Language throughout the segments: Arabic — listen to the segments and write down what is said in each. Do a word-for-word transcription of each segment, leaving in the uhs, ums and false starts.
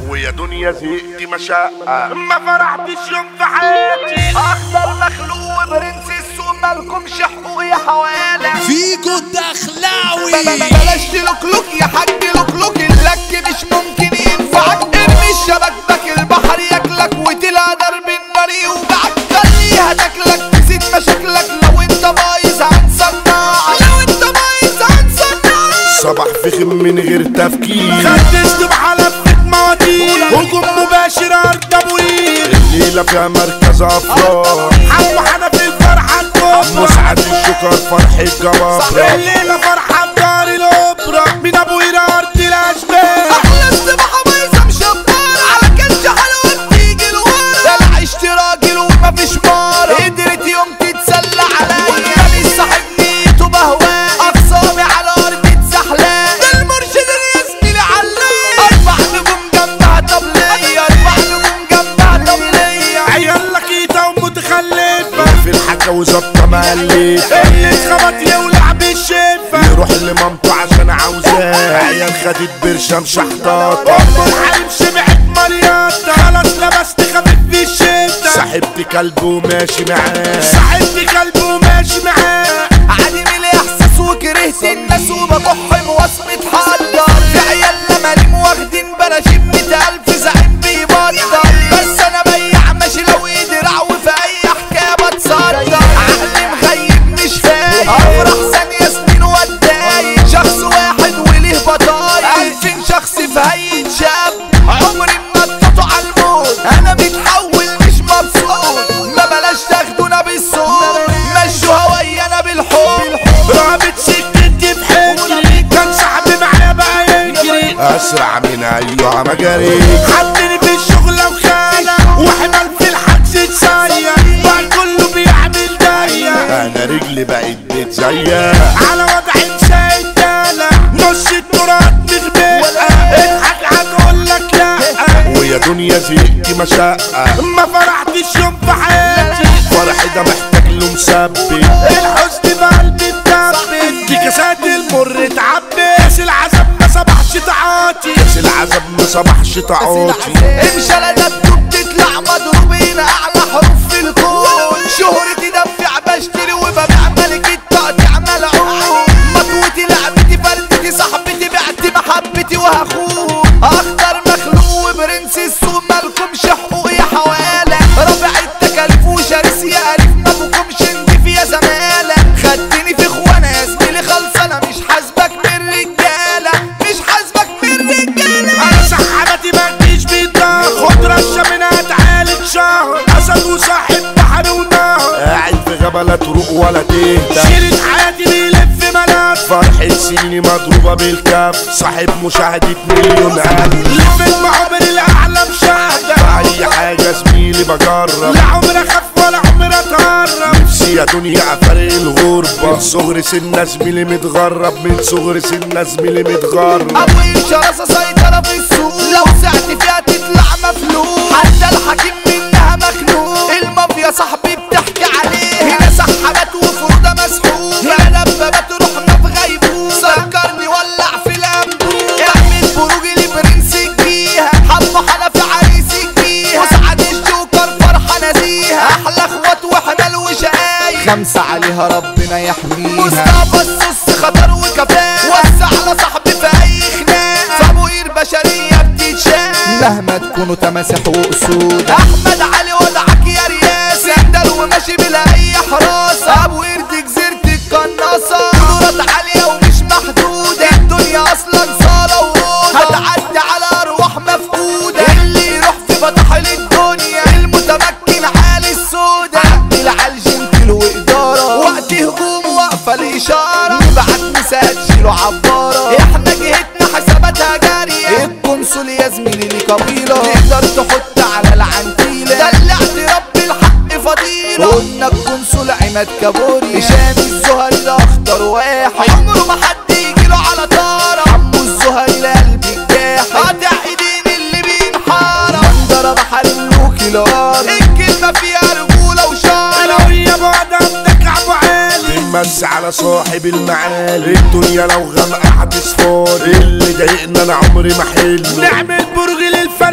ويا دنيا زهقت مشقة ما فرحتش يوم في حياتي. اخضر مخلوق برنس السوق مالكمش حقوق يا حوالي. فيجو الدخلاوي بلاش تلوكلوك يا حاج لوكلوك اللك مش ممكن ينفعك. ارمي الشبك البحر ياكلك وتلقى درب النار يوجعك. خليها تاكلك تزيد مشاكلك لو انت بايظ هنصنعك. لو انت بايظ هنصنعك. صباح فخم من غير تفكير خدشت بحلفة مواتير هجوم مباشر ارض ابوير. الليلة فيها مركز افراح حمو حنفي الفرحة الكبرى مسعد الشكر فرح الجبابرة. الليلة فرحة بدار الأوبرا من ابوير ارض الاشباه. احلى السباحة بايظة مشبرة على كنش حلوة بتيجي لورا. ده انا عشت راجل ومفيش مرة قدرت يوم تتسلى عليا. كان صاحب نيته بهواه اخصامي على ارض اتزحلق. ده المرشد الرسمي لعلاه اربع نجوم جنبها طبلية. اربع نجوم جنبها طبلية. عيال لكيتة ومتخلفة في الحكا وظبطة مقلفة اللي اتخبط يولع بالشفة. يروح لمامته عشان عاوزاه. عيال خدت برشام شحطاطة ام الحريم شبعت مرياطة. خلاص لبست خفيف في الشتا. صاحبت كلب وماشي معاه. صاحبت كلب وماشي معاه. عديم الاحساس وكرهت الناس وبكح بوصمة حضر. في عيال مليم واخدين براشيم مية الف زعيم بيبطل. بس انا بيع ماشي لو ايدي رعو في اي حكاية بتصدر. عقلي مخيب مش فايق افرح ثانية سنين واتضايق. شخص واحد وليه بطايق الفين شخص في هيئة شاب. عمري ما اتقطع على الموت انا متحول مش مبسوط. ما بلاش تاخدونا بالصوت مشوها ويانا بالحب. رابط سكتي في حجري كان صاحبي معايا بقى يجري. اسرع من ايها مجاري حطني في الشغلة وخانة وحمل في الحجز اتسير. بقى كله بيعمل داية انا رجلي بقت بتزيق على وضع مسايد دالة. نص التراث مغبقة اضحك هتقولك لا. ويا دنيا زهقت مشقة ما فرحتش يوم في حياتي. فرح ده محتاج له مثبت. الحزن في قلبي اتثبت. دي كاسات المر اتعبت. كاس العذاب ما صبحش تعاطي. كاس العذاب ما صبحش تعاطي. امشي على دبته بتطلع مضروبين اعلى حروف في الكون. شهرتي دفع بشتري وببيع ملكة تقطيع ملعون. مطوتي لعبتي فردتي صاحبتي بعت محبتي وهخون. اخضر مخلوق وبرنس السوق مالكمش حقوق يا حوالي. رافع التكاليف وشرس يا قريف ما بكمش نضيف يا زمالة. خدتني في اخوانا يا زميلي خلص انا مش حاسبك من رجالة. مش حاسبك من رجالة. انا سحبتي ما تجيش بالضغط. خد رشة منها تعالج شهر. اسد وصاحب بحر ونهر. قاعد في غابة لا تروق ولا تهدى. شيلة حياتي بيلف ملاف. فرحة سنيني مضروبة بالكف. صاحب مشاهدة مليون ألف. لفت معبر الاعلى مشاهدة. في أي حاجة زميلي بجرب. لا عمر اخاف ولا عمر اتهرب. نفسي يا دنيا افارق الغربة. من صغر سنة زميلي متغرب. من صغر سنة زميلي متغرب. ابو الشراسة سيطرة في السوق. لو سعت فيها تطلع مفلوق. حتى الحكيم منها مخنوق. المافيا صاحبي بتحكي عليه. هنا سحبات وفرودة مسحوق. هنا دبابات روحنا في غيبوبة. سكرني ولع في الانبوب. اعمل بروج لبرنس الجيهة. حمو حنفي عريس الجيهة. وسعد الجوكر فرحة نزيهة. احلى اخوات وحمل وشقايق. خمسة عليها ربنا يحميها. مصطفى السوس خطر وكفاءة. وسع على صاحبي في اي خناقة. فابوير بشرية بتتشاف مهما تكونوا تماسح واسود. احمد علي وضعك يا رياسة. سندل وماشي بلا اي حراسة. ابو قرد جزيرة القناصة. قدرات عالية ومش محدودة. الدنيا اصلا صالة وروضة. هتعدي على ارواح مفقودة. اللي يروح في فتح للدنيا. المتمكن عالي السودة. عدل على الجنتل وادارة. وقت هجوم واقفة الاشارة. نبعت مساج شيلوا عبارة. احنا جهتنا حساباتها جارية. القنصل يا زميلي لي قبيلة. تقدر تحط على العنتيلة. دلعت رب الحق فضيلة. قلنا القنصل عماد كابوري. هشام الزهري ده اخطر واحد. عمره ما حد يجيله على طارة. عمو الزهري لقلبي الجاحد. قاطع ايدين اللي بينحارة. منظرة بحر الملوكي لار. الكلمة فيها رجولة وشارة. لو يا بعد عندك عبو عالي. بنمس على صاحب المعالي. الدنيا لو غامقة هتصفار. اللي ضايقنا انا عمري ما حلو. نعمل برج للفرق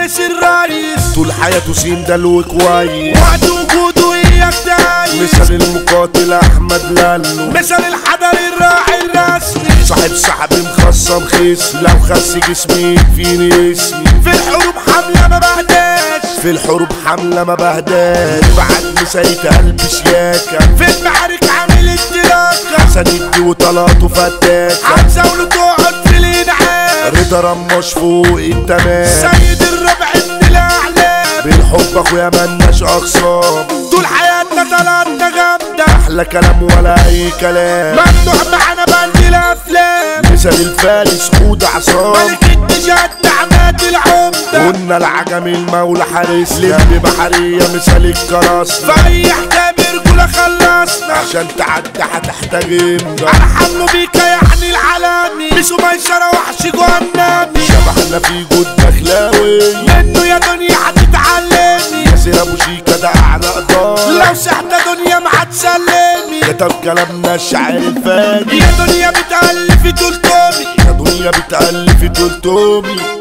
فارس الرئيس طول حياته سين دلو كويس وقت وجوده اياك دايس مثال المقاتل احمد لالو مثل الحضر الراعي الرسمي صاحب سحب مخصم خصم لو خس جسمي يكفيني اسمي في الحروب حملة ما بهداش في الحروب حملة ما بهداش بعد مسيت قلبي شياكة في المعارك عامل انطلاقة حسن يدي وطلاته فتاكة هتزاوله تقعد في الانعام رضا رماش فوق التمام سيد الربع من الاعلام بالحب اخويا ملناش اخصام طول حياتنا طلعتنا جامدة احلى كلام ولا اي كلام ممنوع معانا بند الافلام مثال الفارس خود عصام ملك التجاد عماد العمدة قلنا العجم المولى حارس لم بحرية مثال الكراسنا في اي حكاية برجولة خلصنا عشان تعدي هتحتاج امضى على حمله بيك يعني العالمي مش ميسرة وحش جهنمي شبحنا في جود دخلاوي منه يا دنيا هتتعلمي ياسر ابو شيكا ده اعلى قدار لو سحت دنيا ما هتسلمي كتب كلامنا الشاعر الفاجر يا دنيا بتألفي تلتمي يا دنيا بتألف تلتومي